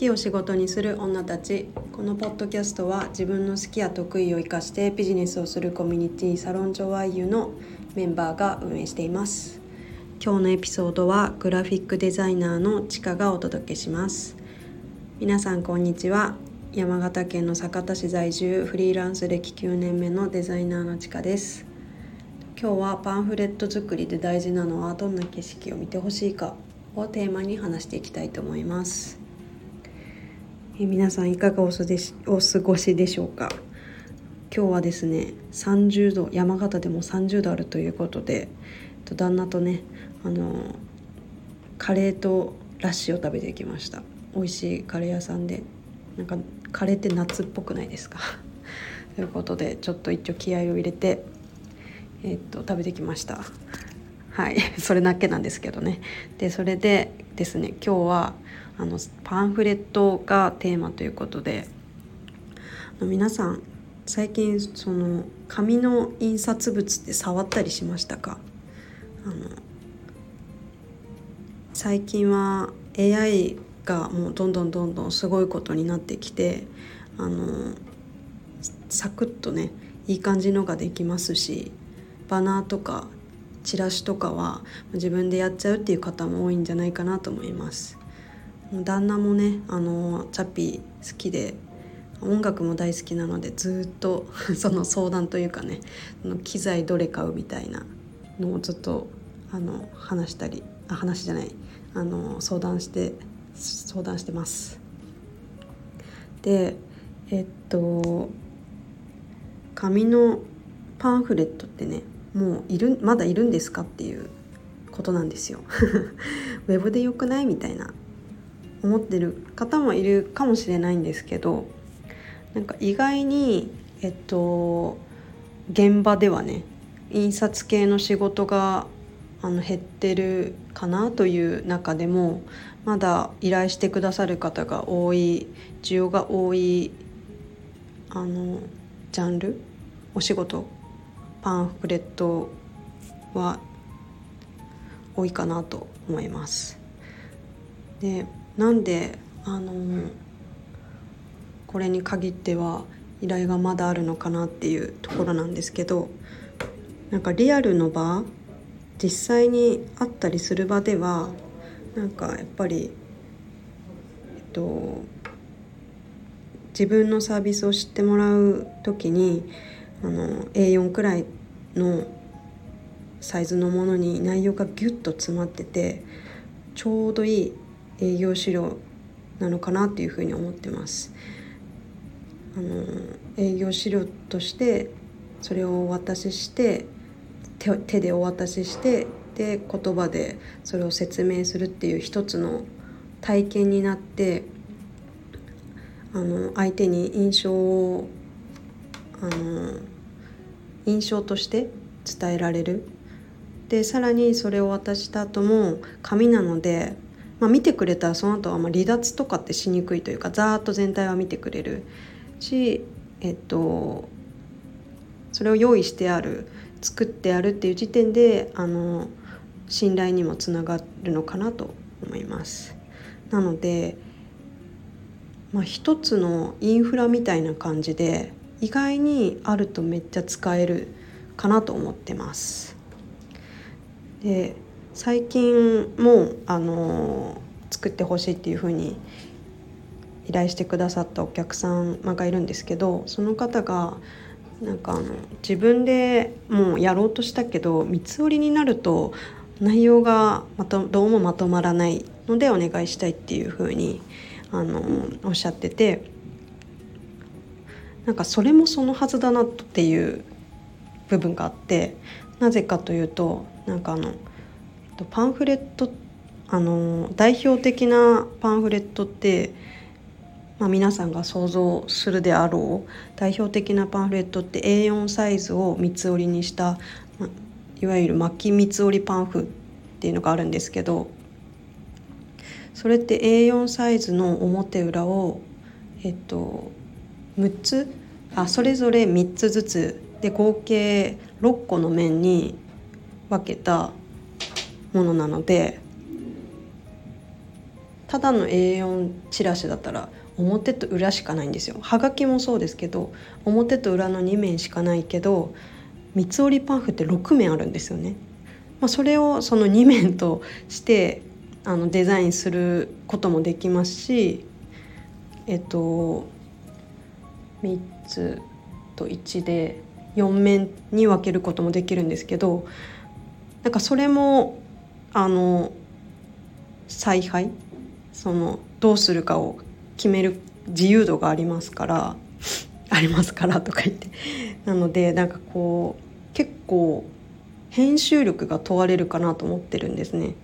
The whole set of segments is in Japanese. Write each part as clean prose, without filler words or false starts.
きを仕事にする女たち。このポッドキャストは自分の好きや得意を生かしてビジネスをするコミュニティサロンジョワイユのメンバーが運営しています。今日のエピソードはグラフィックデザイナーのちかがお届けします。皆さんこんにちは。山形県の酒田市在住、フリーランス歴9年目のデザイナーのちかです。今日はパンフレット作りで大事なのはどんな景色を見てほしいかをテーマに話していきたいと思います。皆さんいかがお過ごしでしょうか。今日はですね30度、山形でも30度あるということで、旦那とねカレーとラッシーを食べてきました。美味しいカレー屋さんで、なんかカレーって夏っぽくないですかということでちょっと一応気合を入れて食べてきました。はいそれだけなんですけどね。でそれでですね、今日はパンフレットがテーマということで、皆さん最近その紙の印刷物って触ったりしましたか？最近は AI がもうどんどんすごいことになってきて、サクッとねいい感じのができますし、バナーとかチラシとかは自分でやっちゃうっていう方も多いんじゃないかなと思います。旦那もねチャピ好きで音楽も大好きなので、ずっとその相談というかね、機材どれ買うみたいなのをずっと相談してます。で紙のパンフレットってね、もうまだいるんですかっていうことなんですよウェブでよくないみたいな思ってる方もいるかもしれないんですけど、なんか意外に現場ではね印刷系の仕事が減ってるかなという中でも、まだ依頼してくださる方が多い、需要が多いジャンル、お仕事、パンフレットは多いかなと思います。でなんでこれに限っては依頼がまだあるのかなっていうところなんですけど、なんかリアルの場、実際に会ったりする場ではなんかやっぱり自分のサービスを知ってもらう時にA4 くらいのサイズのものに内容がギュッと詰まってて、ちょうどいい営業資料なのかなっていうふうに思ってます。営業資料としてそれをお渡しして、手でお渡しして、で言葉でそれを説明するっていう一つの体験になって、相手に印象として伝えられる。でさらにそれを渡した後も紙なので、見てくれたらその後は離脱とかってしにくいというか、ざーっと全体は見てくれるし、それを用意してある、作ってあるっていう時点で信頼にもつながるのかなと思います。なので一つのインフラみたいな感じで、意外にあるとめっちゃ使えるかなと思ってます。で最近も作ってほしいっていう風に依頼してくださったお客さんがいるんですけど、その方がなんか自分でもうやろうとしたけど、三つ折りになると内容がどうもまとまらないのでお願いしたいっていう風におっしゃってて、なんかそれもそのはずだなっていう部分があって、なぜかというと、なんかパンフレット代表的なパンフレットって、皆さんが想像するであろう代表的なパンフレットって A4 サイズを三つ折りにした、いわゆる巻き三つ折りパンフっていうのがあるんですけど、それって A4 サイズの表裏を6つそれぞれ3つずつで合計6個の面に分けたものなので、 ただの A4 チラシだったら表と裏しかないんですよ。はがきもそうですけど表と裏の2面しかないけど、三つ折りパンフって6面あるんですよね。それをその2面としてデザインすることもできますし、3つと1で4面に分けることもできるんですけど、なんかそれも采配、どうするかを決める自由度がありますからとか言ってなのでなんかこう結構編集力が問われるかなと思ってるんですね。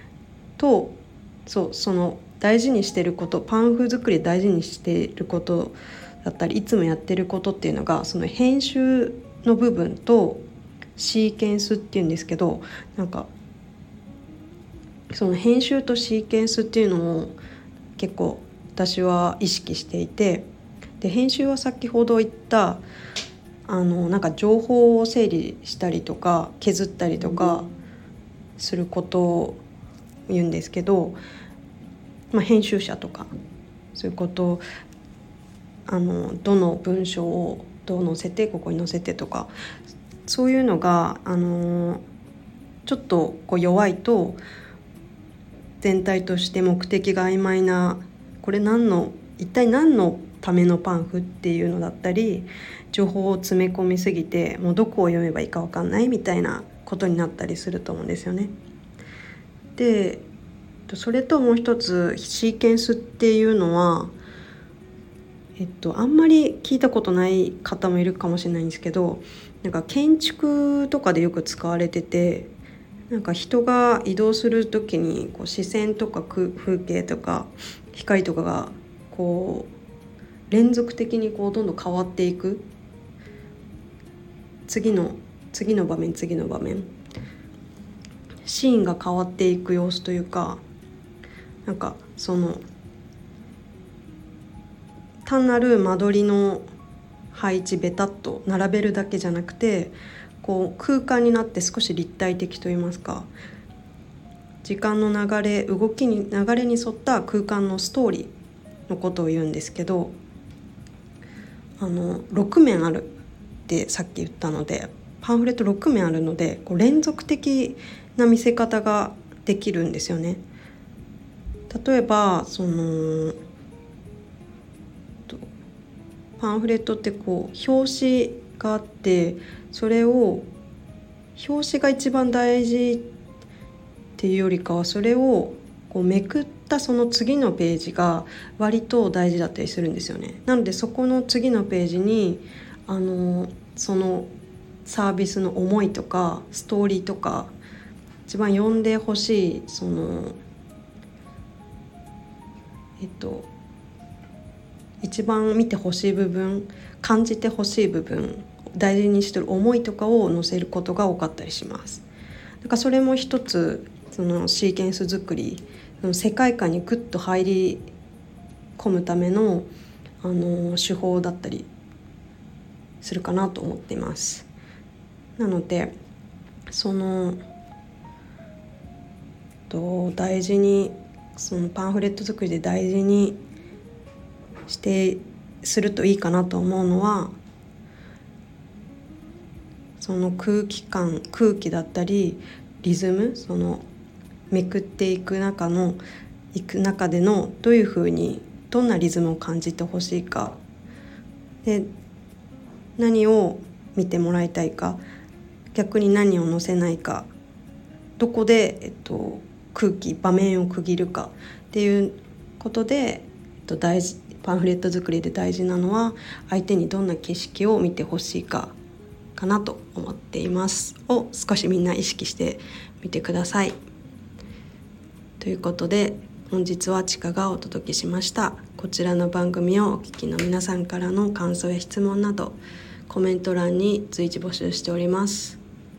その大事にしてること、パンフ作り大事にしていることだったりいつもやってることっていうのがその編集の部分とシーケンスっていうんですけど、なんかその編集とシーケンスっていうのを結構私は意識していて、で編集は先ほど言ったなんか情報を整理したりとか削ったりとかすることを言うんですけど、編集者とかそういうことをどの文章をどう載せてここに載せてとか、そういうのがちょっとこう弱いと全体として目的が曖昧な、これ一体何のためのパンフっていうのだったり、情報を詰め込みすぎてもうどこを読めばいいか分かんないみたいなことになったりすると思うんですよね。でそれともう一つシーケンスっていうのはあんまり聞いたことない方もいるかもしれないんですけど、なんか建築とかでよく使われてて、なんか人が移動する時にこう視線とか風景とか光とかがこう連続的にこうどんどん変わっていく、次の場面シーンが変わっていく様子というか、なんかその単なる間取りの配置ベタっと並べるだけじゃなくて、こう空間になって少し立体的といいますか、時間の流れ流れに沿った空間のストーリーのことを言うんですけど、6面あるってさっき言ったので、パンフレット6面あるのでこう連続的な見せ方ができるんですよね。例えばパンフレットってこう表紙があって、それを表紙が一番大事っていうよりかは、それをこうめくったその次のページが割と大事だったりするんですよね。なのでそこの次のページにそのサービスの思いとかストーリーとか一番読んでほしい一番見てほしい部分、感じてほしい部分、大事にしてる思いとかを載せることが多かったりします。だからそれも一つそのシーケンス作り、その世界観にグッと入り込むための、手法だったりするかなと思っています。なので大事にそのパンフレット作りで大事にするといいかなと思うのは、その空気だったりリズム、そのめくっていく中でのどういうふうにどんなリズムを感じてほしいかで、何を見てもらいたいか、逆に何を載せないか、どこで、場面を区切るかっていうことで、パンフレット作りで大事なのは相手にどんな景色を見てほしいかなと思っていますを少しみんな意識してみてください。ということで本日はちかがお届けしました。こちらの番組をお聞きの皆さんからの感想や質問などコメント欄に随時募集しております。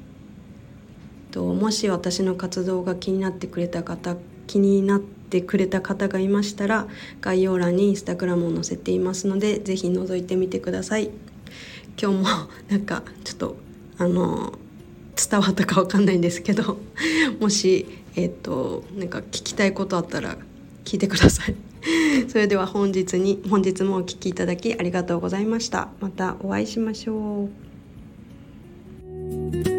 もし私の活動が気になってくれた方がいましたら、概要欄にインスタグラムを載せていますのでぜひ覗いてみてください。今日もなんかちょっと伝わったかわかんないんですけどもしなんか聞きたいことあったら聞いてくださいそれでは本日もお聞きいただきありがとうございました。またお会いしましょう。